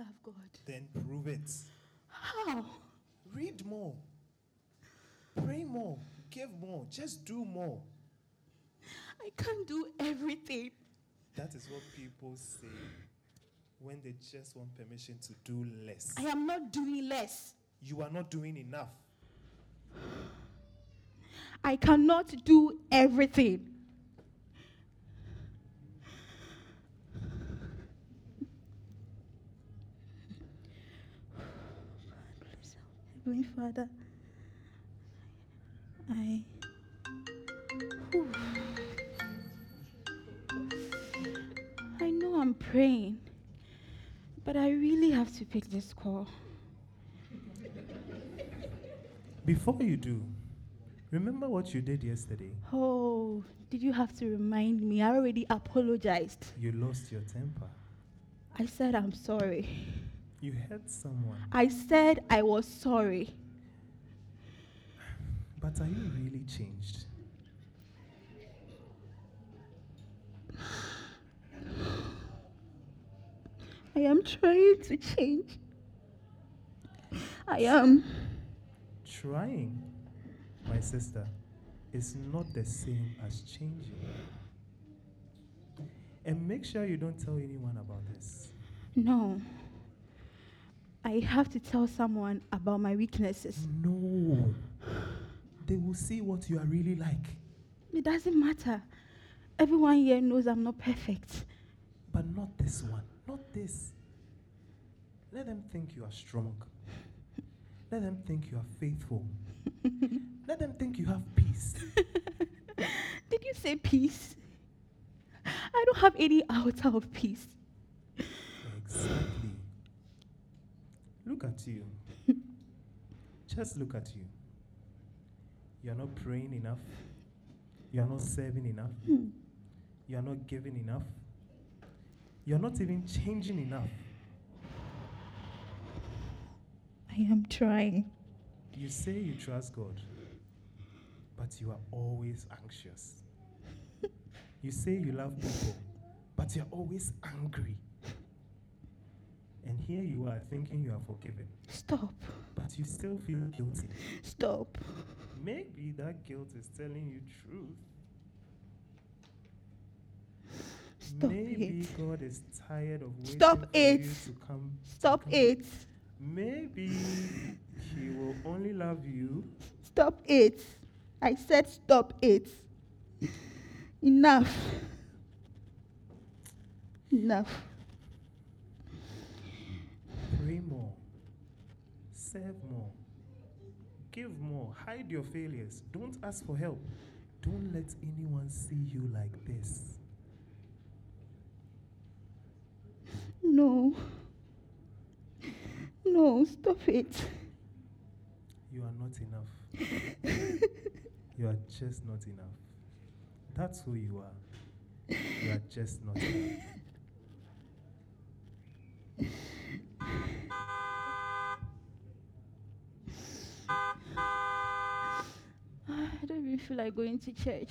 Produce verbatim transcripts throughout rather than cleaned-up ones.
love God. Then prove it. How? Read more. Pray more. Give more. Just do more. I can't do everything. That is what people say when they just want permission to do less. I am not doing less. You are not doing enough. I cannot do everything. Heavenly Father, I whew. I know I'm praying, but I really have to pick this call. Before you do, remember what you did yesterday. Oh, did you have to remind me? I already apologized. You lost your temper. I said I'm sorry. You hurt someone. I said I was sorry. But are you really changed? I am trying to change. I am. Trying, my sister, is not the same as changing. And make sure you don't tell anyone about this. No. I have to tell someone about my weaknesses. No. They will see what you are really like. It doesn't matter. Everyone here knows I'm not perfect. But not this one. Not this. Let them think you are strong. Let them think you are faithful. Let them think you have peace. Did you say peace? I don't have any outer of peace. Exactly. Look at you. Just look at you. You are not praying enough. You are not serving enough. Hmm. You are not giving enough. You are not even changing enough. I am trying. You say you trust God, but you are always anxious. You say you love people, but you're always angry. And here you are thinking you are forgiven. Stop. But you still feel guilty. Stop. Maybe that guilt is telling you truth. Stop Maybe it. God is tired of waiting Stop for it. you to come. to Stop come. it. Maybe He will only love you. Stop it. I said stop it. Enough. Enough. Pray more. Serve more. Give more. Hide your failures. Don't ask for help. Don't let anyone see you like this. No. No, stop it. You are not enough. You are just not enough. That's who you are. You are just not enough. I don't even feel like going to church.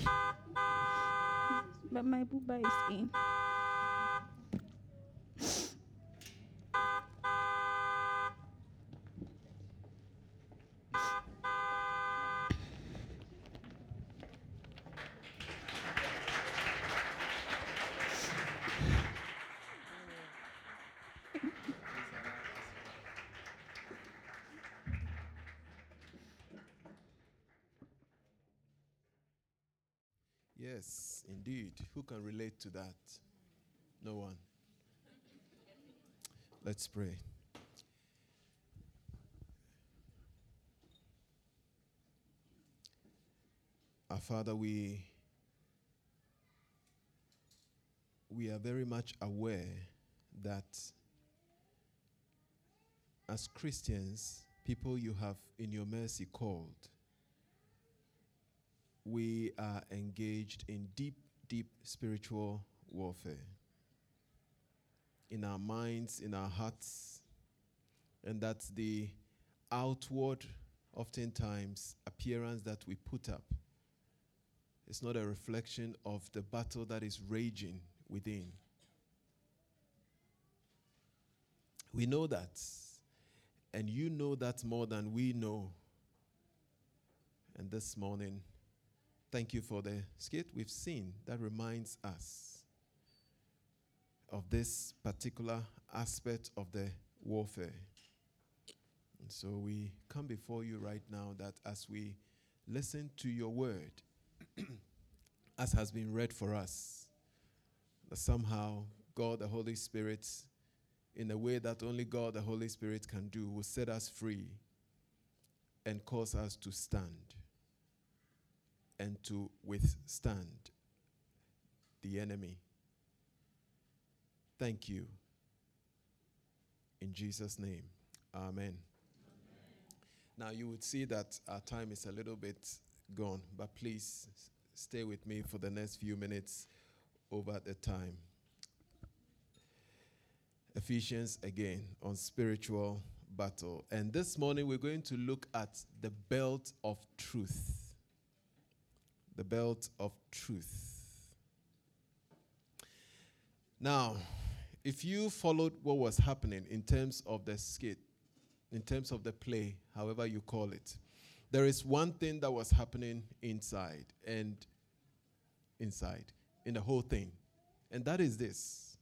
But my booba is in. Yes, indeed. Who can relate to that? No one. Let's pray. Our Father, we we are very much aware that as Christians, people you have in your mercy called, we are engaged in deep, deep spiritual warfare. In our minds, in our hearts, and that's the outward, oftentimes, appearance that we put up. It's not a reflection of the battle that is raging within. We know that. And you know that more than we know. And this morning, thank you for the skit we've seen that reminds us of this particular aspect of the warfare. And so we come before you right now that as we listen to your word, as has been read for us, that somehow God the Holy Spirit, in a way that only God the Holy Spirit can do, will set us free and cause us to stand and to withstand the enemy. Thank you. In Jesus' name, amen. Amen. Now you would see that our time is a little bit gone, but please stay with me for the next few minutes over the time. Ephesians again on spiritual battle. And this morning we're going to look at the belt of truth. The belt of truth. Now, if you followed what was happening in terms of the skit, in terms of the play, however you call it, there is one thing that was happening inside and inside in the whole thing. And that is this.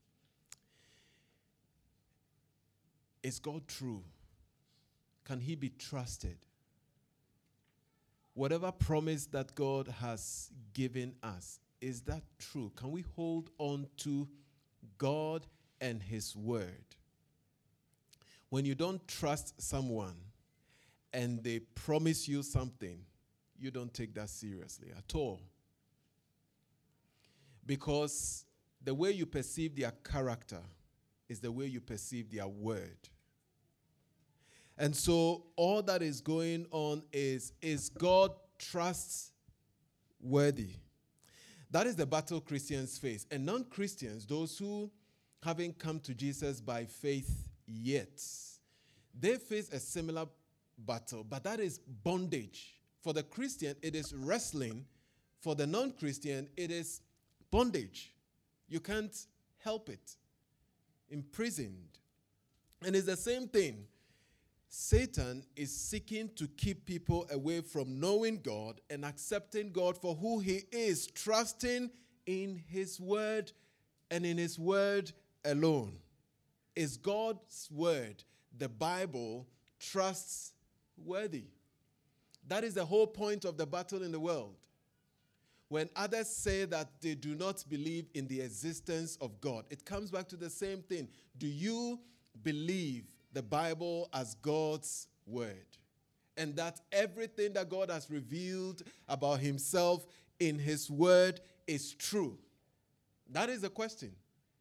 Is God true? Can he be trusted? Whatever promise that God has given us, is that true? Can we hold on to God and his word? When you don't trust someone and they promise you something, you don't take that seriously at all. Because the way you perceive their character is the way you perceive their word. And so all that is going on is, is God trustworthy? That is the battle Christians face. And non-Christians, those who haven't come to Jesus by faith yet, they face a similar battle, but that is bondage. For the Christian, it is wrestling. For the non-Christian, it is bondage. You can't help it. Imprisoned. And it's the same thing. Satan is seeking to keep people away from knowing God and accepting God for who he is, trusting in his word and in his word alone. Is God's word, the Bible, trustworthy? That is the whole point of the battle in the world. When others say that they do not believe in the existence of God, it comes back to the same thing. Do you believe the Bible as God's word? And that everything that God has revealed about himself in his word is true? That is the question.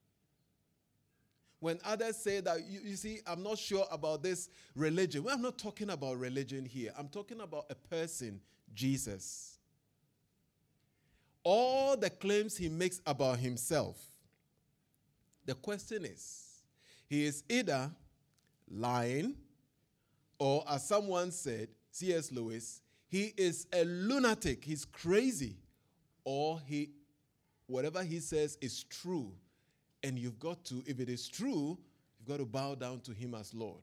When others say that, you, you see, I'm not sure about this religion. Well, I'm not talking about religion here. I'm talking about a person, Jesus. All the claims he makes about himself, the question is, he is either lying, or as someone said, C S Lewis, he is a lunatic, he's crazy, or he, whatever he says is true. And you've got to, if it is true, you've got to bow down to him as Lord.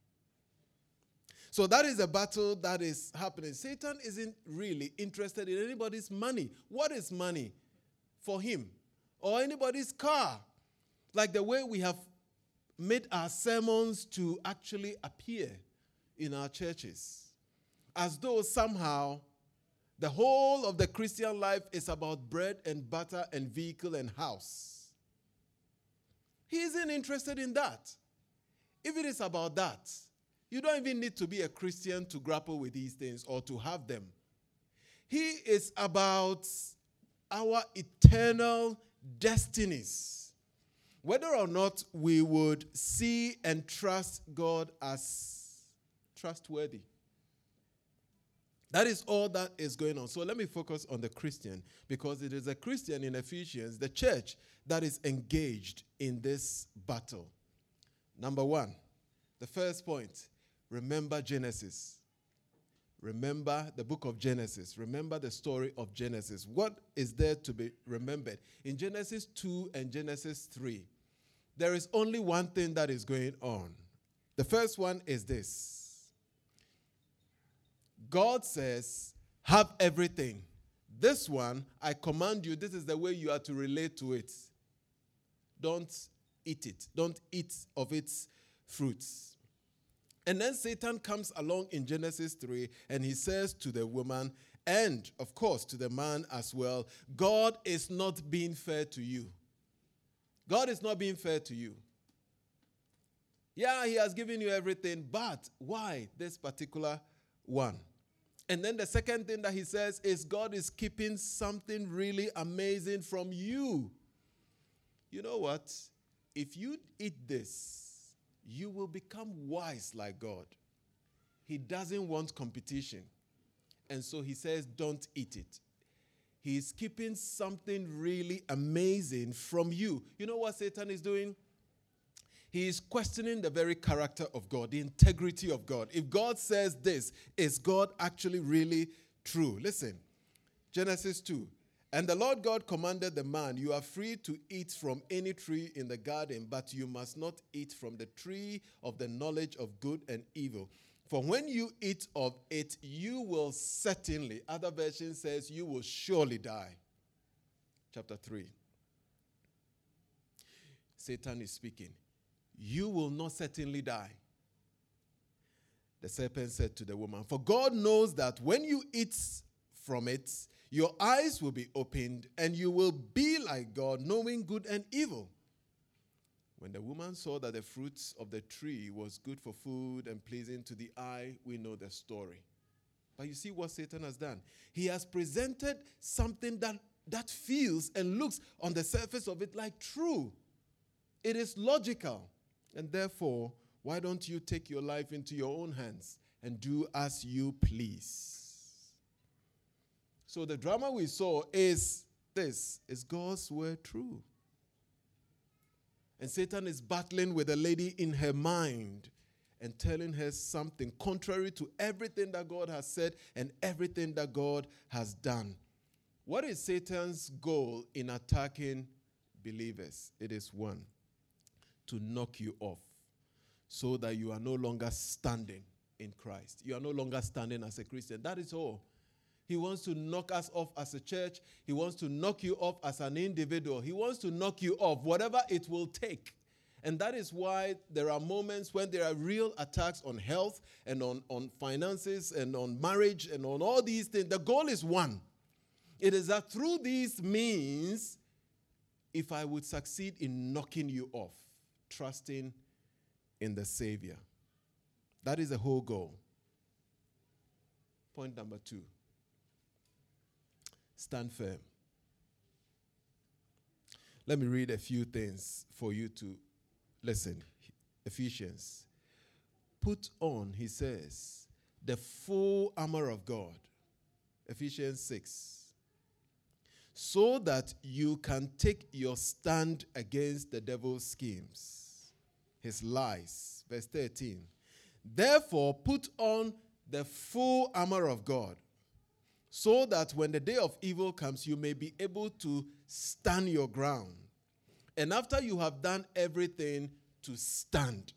So that is a battle that is happening. Satan isn't really interested in anybody's money. What is money for him? Or anybody's car? Like the way we have made our sermons to actually appear in our churches. As though somehow the whole of the Christian life is about bread and butter and vehicle and house. He isn't interested in that. If it is about that, you don't even need to be a Christian to grapple with these things or to have them. He is about our eternal destinies. Whether or not we would see and trust God as trustworthy. That is all that is going on. So let me focus on the Christian, because it is a Christian in Ephesians, the church, that is engaged in this battle. Number one, the first point, remember Genesis. Remember the book of Genesis. Remember the story of Genesis. What is there to be remembered? In Genesis two and Genesis three, there is only one thing that is going on. The first one is this. God says, have everything. This one, I command you, this is the way you are to relate to it. Don't eat it. Don't eat of its fruits. And then Satan comes along in Genesis three, and he says to the woman, and of course to the man as well, God is not being fair to you. God is not being fair to you. Yeah, he has given you everything, but why this particular one? And then the second thing that he says is God is keeping something really amazing from you. You know what? If you eat this, you will become wise like God. He doesn't want competition. And so he says, don't eat it. He is keeping something really amazing from you. You know what Satan is doing? He is questioning the very character of God, the integrity of God. If God says this, is God actually really true? Listen, Genesis two. And the Lord God commanded the man, you are free to eat from any tree in the garden, but you must not eat from the tree of the knowledge of good and evil. For when you eat of it, you will certainly, other version says, you will surely die. Chapter three. Satan is speaking. You will not certainly die. The serpent said to the woman, for God knows that when you eat from it, your eyes will be opened, and you will be like God, knowing good and evil. When the woman saw that the fruits of the tree was good for food and pleasing to the eye, we know the story. But you see what Satan has done? He has presented something that, that feels and looks on the surface of it like true. It is logical. And therefore, why don't you take your life into your own hands and do as you please? So the drama we saw is this. Is God's word true? And Satan is battling with a lady in her mind and telling her something contrary to everything that God has said and everything that God has done. What is Satan's goal in attacking believers? It is one, to knock you off so that you are no longer standing in Christ. You are no longer standing as a Christian. That is all. He wants to knock us off as a church. He wants to knock you off as an individual. He wants to knock you off, whatever it will take. And that is why there are moments when there are real attacks on health and on, on finances and on marriage and on all these things. The goal is one. It is that through these means, if I would succeed in knocking you off, trusting in the Savior. That is the whole goal. Point number two. Stand firm. Let me read a few things for you to listen. Ephesians. Put on, he says, the full armor of God. Ephesians six. So that you can take your stand against the devil's schemes, his lies. Verse thirteen. Therefore, put on the full armor of God, so that when the day of evil comes, you may be able to stand your ground. And after you have done everything, to stand.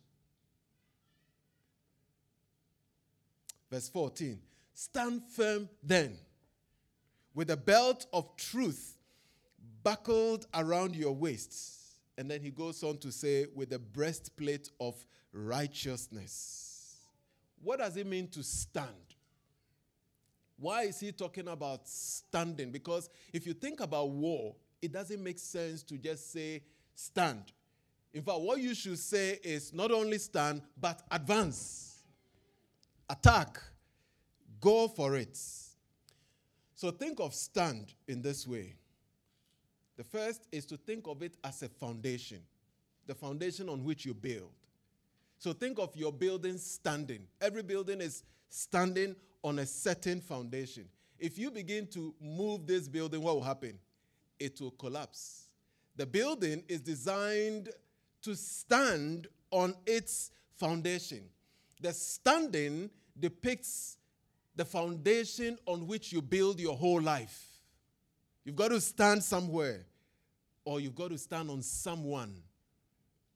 Verse fourteen. Stand firm then, with a belt of truth buckled around your waists. And then he goes on to say, with a breastplate of righteousness. What does it mean to stand? Why is he talking about standing? Because if you think about war, it doesn't make sense to just say stand. In fact, what you should say is not only stand, but advance. Attack. Go for it. So think of stand in this way. The first is to think of it as a foundation, the foundation on which you build. So think of your building standing. Every building is standing on a certain foundation. If you begin to move this building, what will happen? It will collapse. The building is designed to stand on its foundation. The standing depicts the foundation on which you build your whole life. You've got to stand somewhere, or you've got to stand on someone.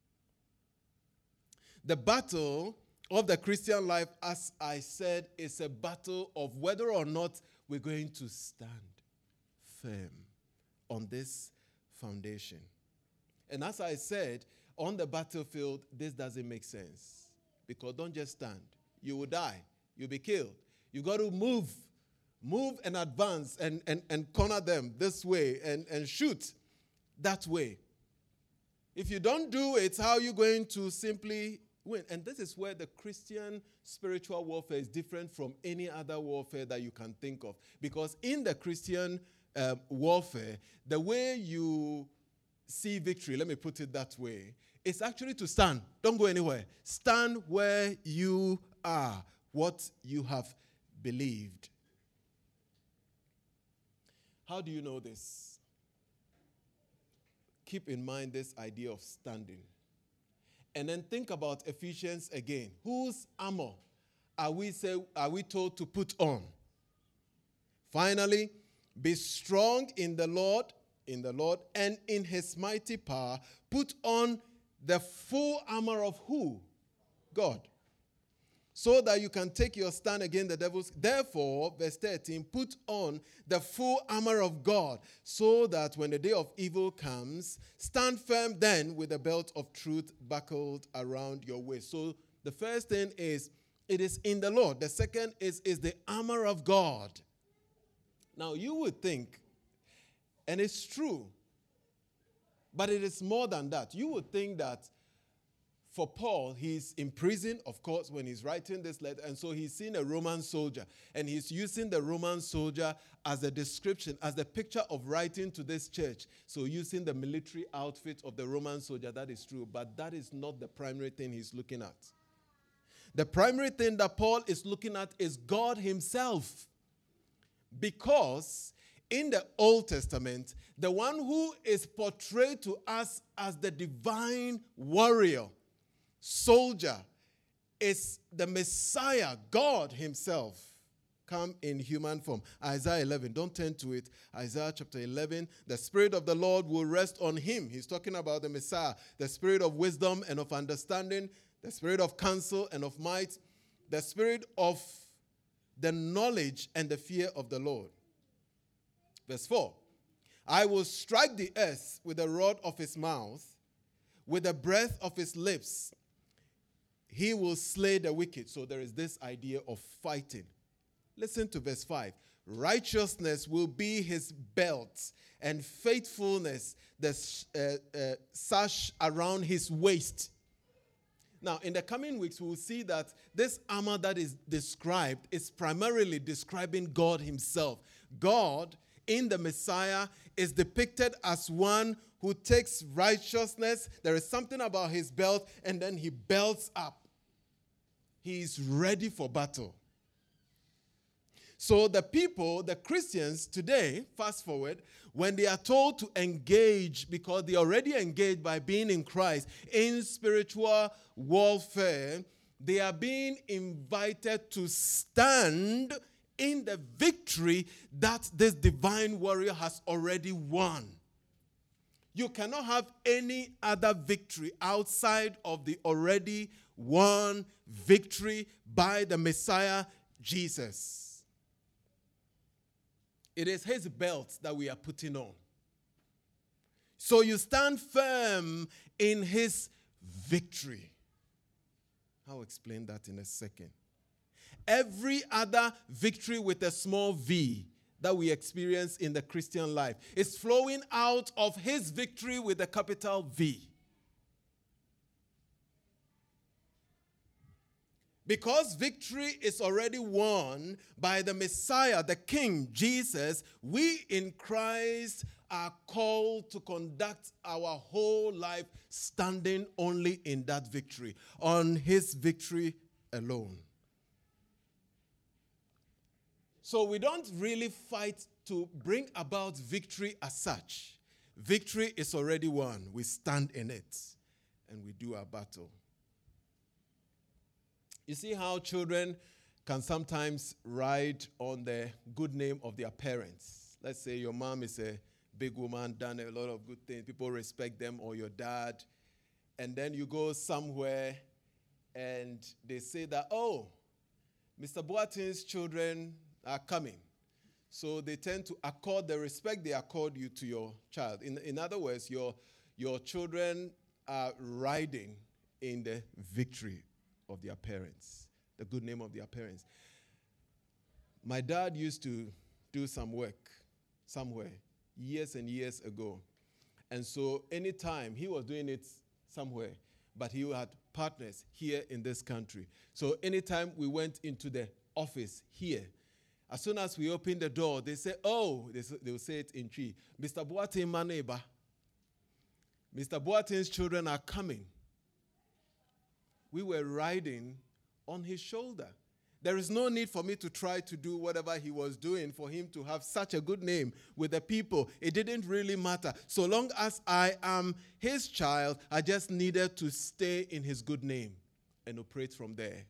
The battle of the Christian life, as I said, is a battle of whether or not we're going to stand firm on this foundation. And as I said, on the battlefield, this doesn't make sense. Because don't just stand. You will die. You'll be killed. You got to move. Move and advance and, and, and corner them this way and, and shoot that way. If you don't do it, how are you going to simply win? And this is where the Christian spiritual warfare is different from any other warfare that you can think of. Because in the Christian uh, warfare, the way you see victory, let me put it that way, it's actually to stand. Don't go anywhere. Stand where you are, what you have believed. How do you know this? Keep in mind this idea of standing. And then think about Ephesians again. Whose armor are we, say, are we told to put on? Finally, be strong in the Lord, in the Lord, and in his mighty power. Put on the full armor of who? God. So that you can take your stand against the devil's. Therefore, verse thirteen, put on the full armor of God, so that when the day of evil comes, stand firm then with the belt of truth buckled around your waist. So the first thing is, it is in the Lord. The second is, is the armor of God. Now, you would think, and it's true, but it is more than that. You would think that for Paul, he's in prison, of course, when he's writing this letter. And so he's seen a Roman soldier. And he's using the Roman soldier as a description, as the picture of writing to this church. So using the military outfit of the Roman soldier, that is true. But that is not the primary thing he's looking at. The primary thing that Paul is looking at is God himself. Because in the Old Testament, the one who is portrayed to us as the divine warrior, soldier, is the Messiah, God himself, come in human form. Isaiah eleven, don't turn to it. Isaiah chapter eleven, the Spirit of the Lord will rest on him. He's talking about the Messiah, the Spirit of wisdom and of understanding, the Spirit of counsel and of might, the Spirit of the knowledge and the fear of the Lord. Verse four, I will strike the earth with the rod of his mouth, with the breath of his lips. He will slay the wicked. So there is this idea of fighting. Listen to verse five. Righteousness will be his belt, and faithfulness the uh, uh, sash around his waist. Now, in the coming weeks, we'll see that this armor that is described is primarily describing God himself. God, in the Messiah, is depicted as one who takes righteousness. There is something about his belt, and then he belts up. He is ready for battle. So the people, the Christians today, fast forward, when they are told to engage, because they are already engaged by being in Christ, in spiritual warfare, they are being invited to stand in the victory that this divine warrior has already won. You cannot have any other victory outside of the already won victory by the Messiah, Jesus. It is his belt that we are putting on. So you stand firm in his victory. I'll explain that in a second. Every other victory with a small v that we experience in the Christian life is flowing out of his victory with a capital V. Because victory is already won by the Messiah, the King, Jesus, we in Christ are called to conduct our whole life standing only in that victory, on his victory alone. So we don't really fight to bring about victory as such. Victory is already won. We stand in it and we do our battle. You see how children can sometimes ride on the good name of their parents. Let's say your mom is a big woman, done a lot of good things. People respect them, or your dad. And then you go somewhere and they say that, oh, Mister Boateng's children are coming. So they tend to accord the respect they accord you to your child. In, in other words, your, your children are riding in the victory of their parents, the good name of their parents. My dad used to do some work somewhere years and years ago. And so anytime he was doing it somewhere, but he had partners here in this country. So anytime we went into the office here, as soon as we opened the door, they say, oh, they, they will say it in Twi, Mister Boateng Maneba, Mister Boateng's children are coming. We were riding on his shoulder. There is no need for me to try to do whatever he was doing for him to have such a good name with the people. It didn't really matter. So long as I am his child, I just needed to stay in his good name and operate from there.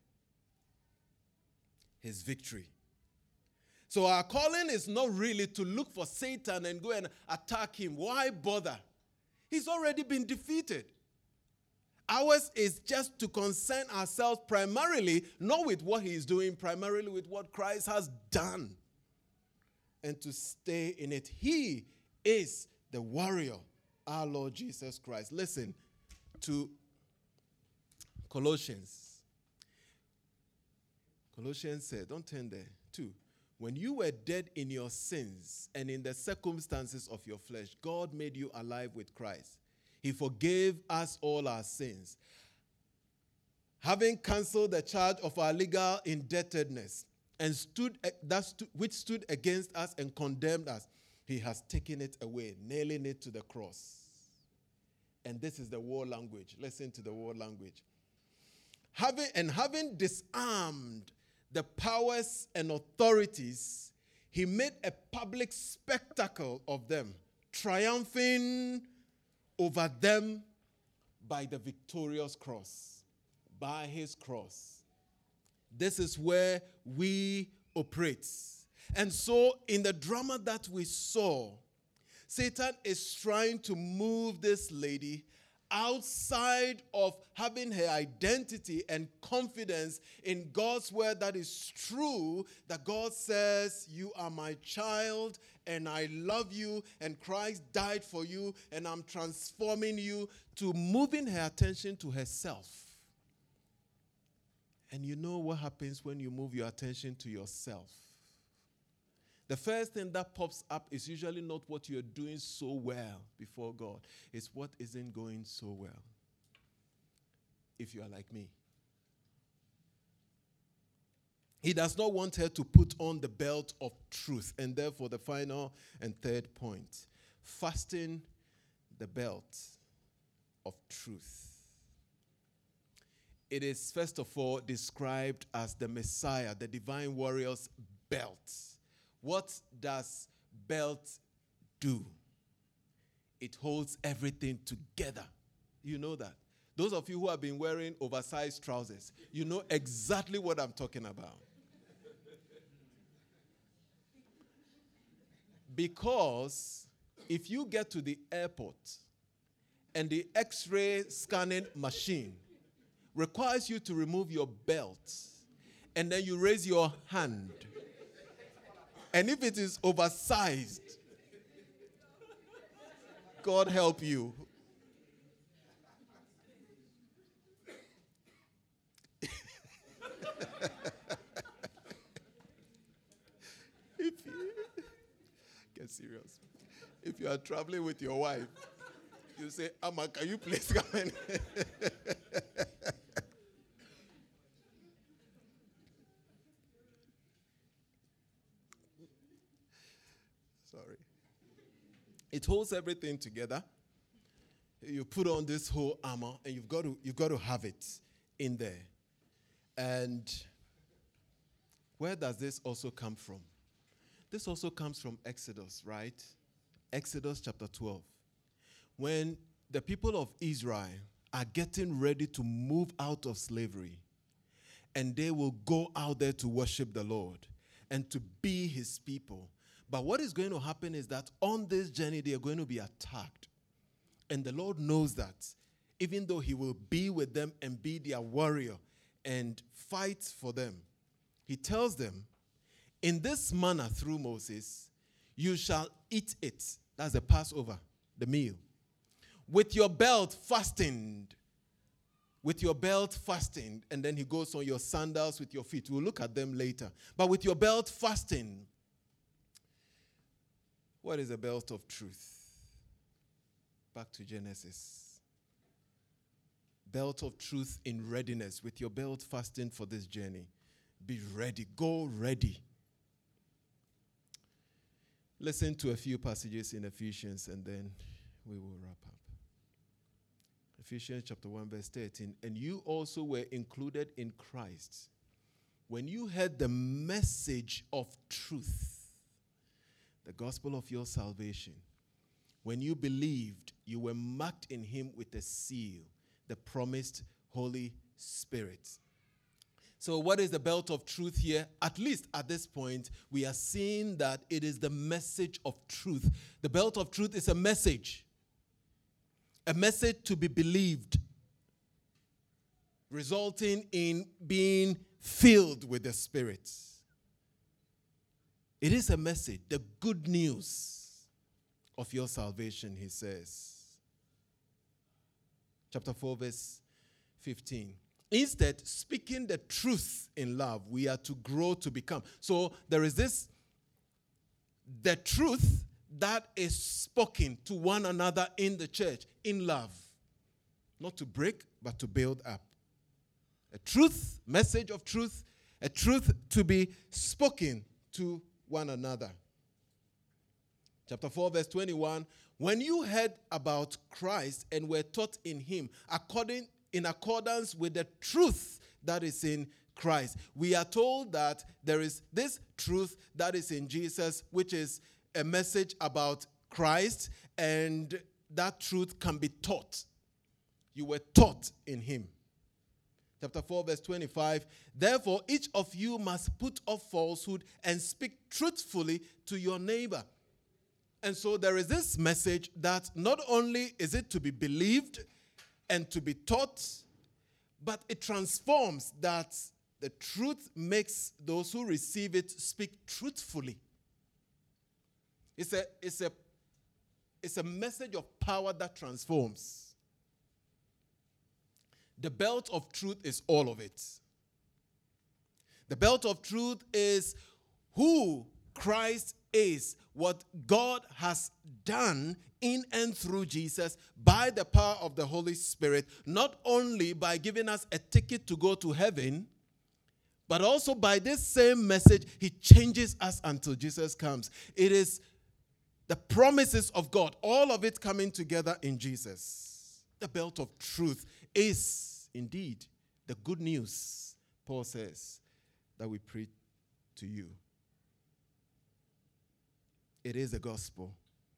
His victory. So our calling is not really to look for Satan and go and attack him. Why bother? He's already been defeated. Ours is just to concern ourselves primarily, not with what he is doing, primarily with what Christ has done. And to stay in it. He is the warrior, our Lord Jesus Christ. Listen to Colossians. Colossians said, don't turn there, two. When you were dead in your sins and in the circumstances of your flesh, God made you alive with Christ. He forgave us all our sins, having canceled the charge of our legal indebtedness, and stood that stu- which stood against us and condemned us. He has taken it away, nailing it to the cross. And this is the war language. Listen to the war language. Having and having disarmed the powers and authorities, he made a public spectacle of them, triumphing over them by the victorious cross, by his cross. This is where we operate. And so in the drama that we saw, Satan is trying to move this lady outside of having her identity and confidence in God's word that is true, that God says, you are my child and I love you and Christ died for you and I'm transforming you, to moving her attention to herself. And you know what happens when you move your attention to yourself? The first thing that pops up is usually not what you're doing so well before God. It's what isn't going so well. If you are like me. He does not want her to put on the belt of truth. And therefore, the final and third point. Fasten the belt of truth. It is, first of all, described as the Messiah, the divine warrior's belt. What does belt do? It holds everything together. You know that. Those of you who have been wearing oversized trousers, you know exactly what I'm talking about. Because if you get to the airport and the X-ray scanning machine requires you to remove your belt and then you raise your hand, and if it is oversized, God help you. If you, get serious. If you are traveling with your wife, you say, Amma, can you please come in? Sorry. It holds everything together. You put on this whole armor, and you've got to you've got to have it in there. And where does this also come from? This also comes from Exodus, right? Exodus chapter twelve. When the people of Israel are getting ready to move out of slavery, and they will go out there to worship the Lord and to be his people. But what is going to happen is that on this journey, they are going to be attacked. And the Lord knows that, even though he will be with them and be their warrior, and fights for them. He tells them, in this manner through Moses, you shall eat it. That's the Passover, the meal. With your belt fastened. With your belt fastened. And then he goes on your sandals with your feet. We'll look at them later. But with your belt fastened. What is a belt of truth? Back to Genesis. Belt of truth in readiness. With your belt fastened for this journey. Be ready. Go ready. Listen to a few passages in Ephesians and then we will wrap up. Ephesians chapter one verse thirteen. And you also were included in Christ when you heard the message of truth, the gospel of your salvation. When you believed, you were marked in him with a seal, the promised Holy Spirit. So what is the belt of truth here? At least at this point, we are seeing that it is the message of truth. The belt of truth is a message. A message to be believed, resulting in being filled with the Spirit. It is a message, the good news of your salvation, he says. Chapter four, verse fifteen. Instead, speaking the truth in love, we are to grow to become. So there is this, the truth that is spoken to one another in the church, in love. Not to break, but to build up. A truth, message of truth, a truth to be spoken to one another. Chapter four, verse twenty-one. When you heard about Christ and were taught in him, according in accordance with the truth that is in Christ. We are told that there is this truth that is in Jesus, which is a message about Christ, and that truth can be taught. You were taught in him. Chapter four, verse twenty-five. Therefore, each of you must put off falsehood and speak truthfully to your neighbor. And so there is this message that not only is it to be believed and to be taught, but it transforms that the truth makes those who receive it speak truthfully. It's a, it's a, it's a message of power that transforms. The belt of truth is all of it. The belt of truth is who Christ is, what God has done in and through Jesus by the power of the Holy Spirit, not only by giving us a ticket to go to heaven, but also by this same message, he changes us until Jesus comes. It is the promises of God, all of it coming together in Jesus. The belt of truth is indeed the good news, Paul says, that we preach to you. It is the gospel.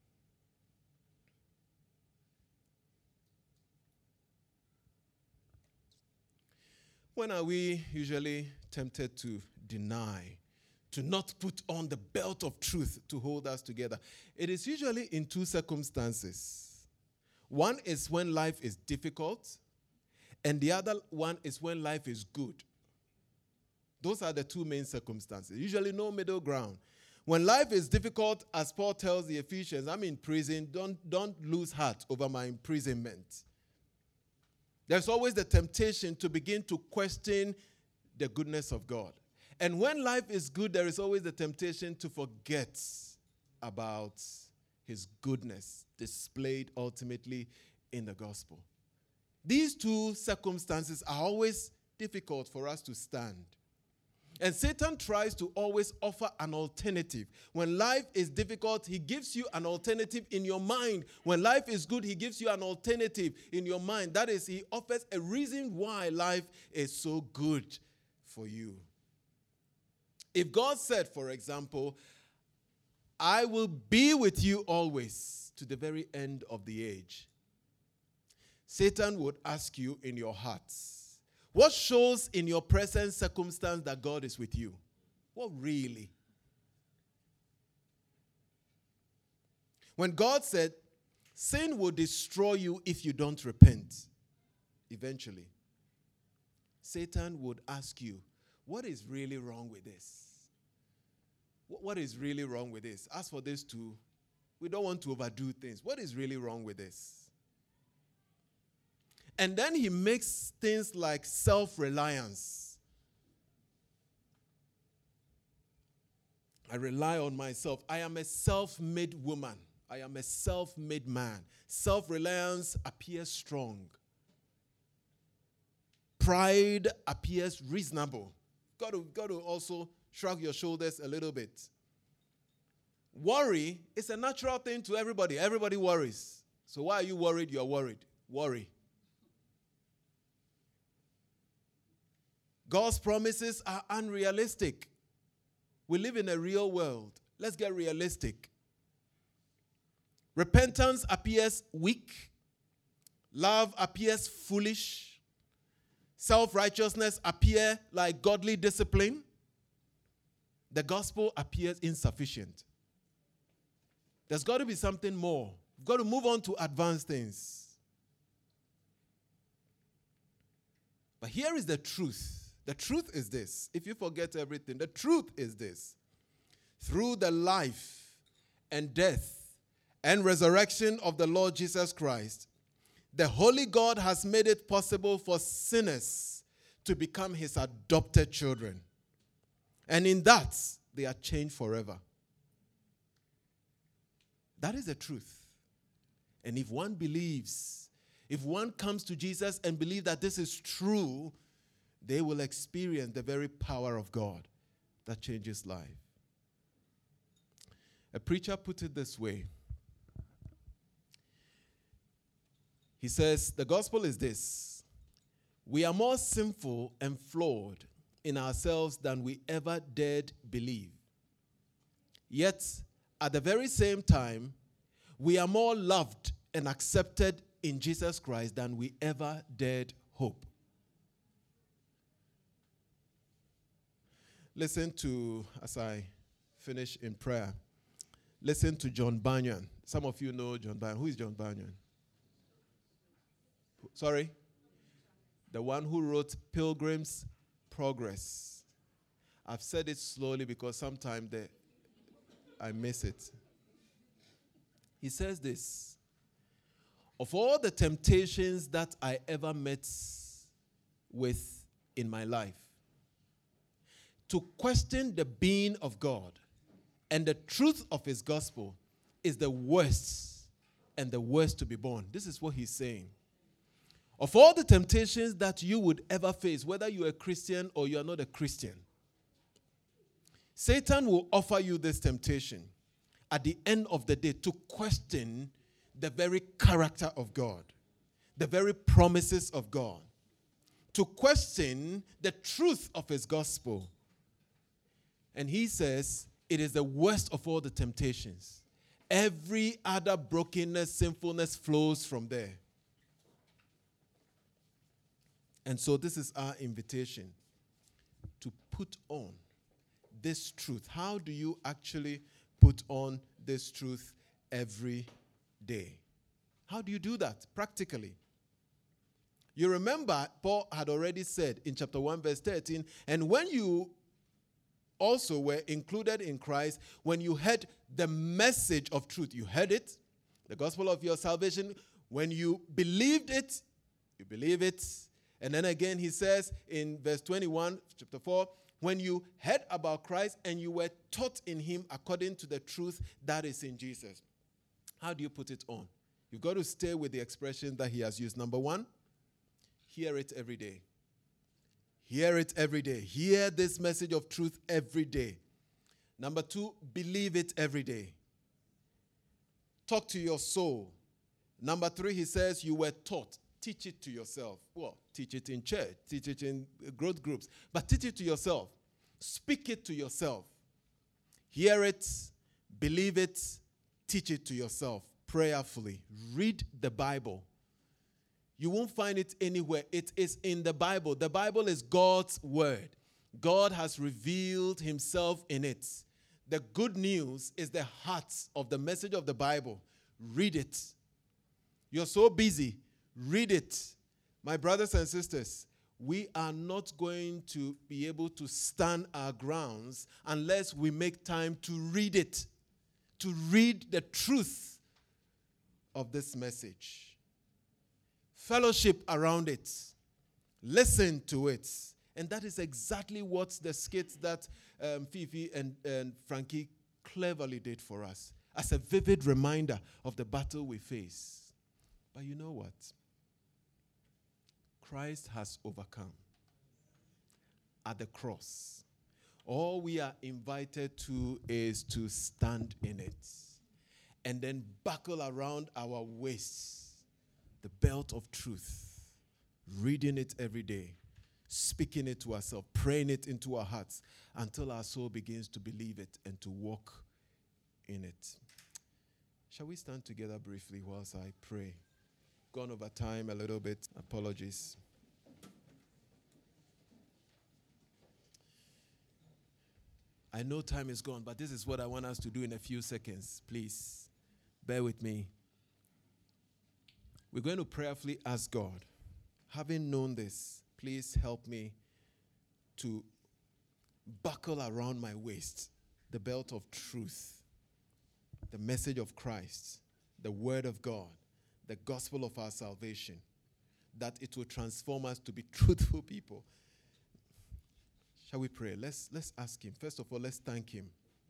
When are we usually tempted to deny, to not put on the belt of truth to hold us together? It is usually in two circumstances. One is when life is difficult, and the other one is when life is good. Those are the two main circumstances. Usually no middle ground. When life is difficult, as Paul tells the Ephesians, I'm in prison, don't, don't lose heart over my imprisonment. There's always the temptation to begin to question the goodness of God. And when life is good, there is always the temptation to forget about his goodness displayed ultimately in the gospel. These two circumstances are always difficult for us to stand. And Satan tries to always offer an alternative. When life is difficult, he gives you an alternative in your mind. When life is good, he gives you an alternative in your mind. That is, he offers a reason why life is so good for you. If God said, for example, I will be with you always to the very end of the age, Satan would ask you in your hearts, what shows in your present circumstance that God is with you? What really? When God said, sin will destroy you if you don't repent, eventually. Satan would ask you, what is really wrong with this? What is really wrong with this? As for this too, we don't want to overdo things. What is really wrong with this? And then he makes things like self-reliance. I rely on myself. I am a self-made woman. I am a self-made man. Self-reliance appears strong. Pride appears reasonable. Got to, got to also shrug your shoulders a little bit. Worry is a natural thing to everybody. Everybody worries. So why are you worried? You are worried. Worry. God's promises are unrealistic. We live in a real world. Let's get realistic. Repentance appears weak. Love appears foolish. Self-righteousness appears like godly discipline. The gospel appears insufficient. There's got to be something more. We've got to move on to advanced things. But here is the truth. The truth is this. If you forget everything, the truth is this. Through the life and death and resurrection of the Lord Jesus Christ, the Holy God has made it possible for sinners to become his adopted children. And in that, they are changed forever. That is the truth. And if one believes, if one comes to Jesus and believes that this is true, they will experience the very power of God that changes life. A preacher put it this way. He says, the gospel is this: we are more sinful and flawed in ourselves than we ever dared believe. Yet, at the very same time, we are more loved and accepted in Jesus Christ than we ever dared hope. Listen to, as I finish in prayer, listen to John Bunyan. Some of you know John Bunyan. Who is John Bunyan? Sorry? The one who wrote Pilgrim's Progress. I've said it slowly because sometimes the, I miss it. He says this: of all the temptations that I ever met with in my life, to question the being of God and the truth of his gospel is the worst and the worst to be borne. This is what he's saying. Of all the temptations that you would ever face, whether you're a Christian or you are not a Christian, Satan will offer you this temptation at the end of the day to question the very character of God, the very promises of God, to question the truth of his gospel. And he says it is the worst of all the temptations. Every other brokenness, sinfulness flows from there. And so this is our invitation to put on this truth. How do you actually put on this truth every day? How do you do that practically? You remember, Paul had already said in chapter one, verse thirteen, and when you also were included in Christ, when you heard the message of truth, you heard it, the gospel of your salvation, when you believed it, you believe it. And then again he says in verse twenty-one, chapter four, when you heard about Christ and you were taught in him according to the truth that is in Jesus. How do you put it on? You've got to stay with the expression that he has used. Number one, hear it every day. Hear it every day. Hear this message of truth every day. Number two, believe it every day. Talk to your soul. Number three, he says you were taught. Teach it to yourself. Well, teach it in church. Teach it in growth groups. But teach it to yourself. Speak it to yourself. Hear it. Believe it. Teach it to yourself prayerfully. Read the Bible. You won't find it anywhere. It is in the Bible. The Bible is God's word. God has revealed himself in it. The good news is the heart of the message of the Bible. Read it. You're so busy. Read it. My brothers and sisters, we are not going to be able to stand our grounds unless we make time to read it, to read the truth of this message. Fellowship around it. Listen to it. And that is exactly what the skits that um, Fifi and, and Frankie cleverly did for us, as a vivid reminder of the battle we face. But you know what? Christ has overcome at the cross. All we are invited to is to stand in it and then buckle around our waists the belt of truth, reading it every day, speaking it to ourselves, praying it into our hearts until our soul begins to believe it and to walk in it. Shall we stand together briefly whilst I pray? Gone over time a little bit. Apologies. I know time is gone, but this is what I want us to do in a few seconds. Please, bear with me. We're going to prayerfully ask God, having known this, please help me to buckle around my waist the belt of truth, the message of Christ, the word of God, the gospel of our salvation, that it will transform us to be truthful people. Shall we pray? Let's, let's ask him. First of all, let's thank him.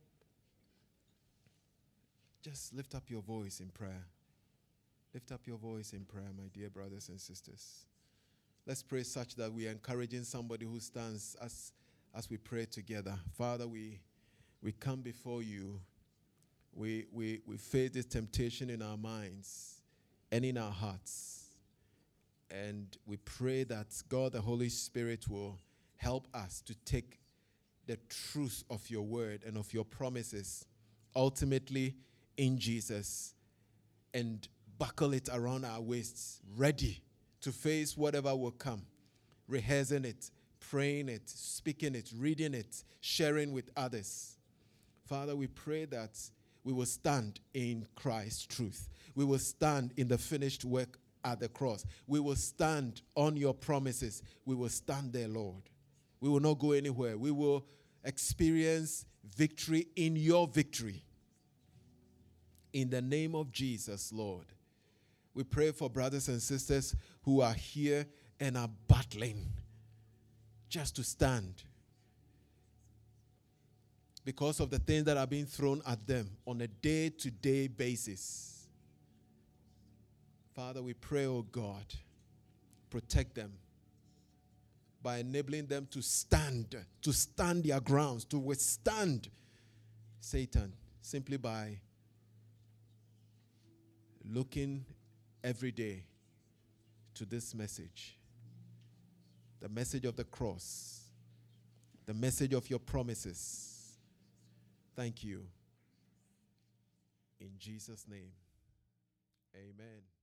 Just lift up your voice in prayer. Lift up your voice in prayer, my dear brothers and sisters. Let's pray such that we are encouraging somebody who stands as, as we pray together. Father, we, we come before you. We, we, we face this temptation in our minds and in our hearts. And we pray that God, the Holy Spirit, will help us to take the truth of your word and of your promises, ultimately in Jesus, and buckle it around our waists, ready to face whatever will come, rehearsing it, praying it, speaking it, reading it, sharing with others. Father, we pray that we will stand in Christ's truth. We will stand in the finished work at the cross. We will stand on your promises. We will stand there, Lord. We will not go anywhere. We will experience victory in your victory. In the name of Jesus, Lord. We pray for brothers and sisters who are here and are battling just to stand because of the things that are being thrown at them on a day-to-day basis. Father, we pray, oh God, protect them by enabling them to stand, to stand their grounds, to withstand Satan, simply by looking every day to this message, the message of the cross, the message of your promises. Thank you. In Jesus' name, amen.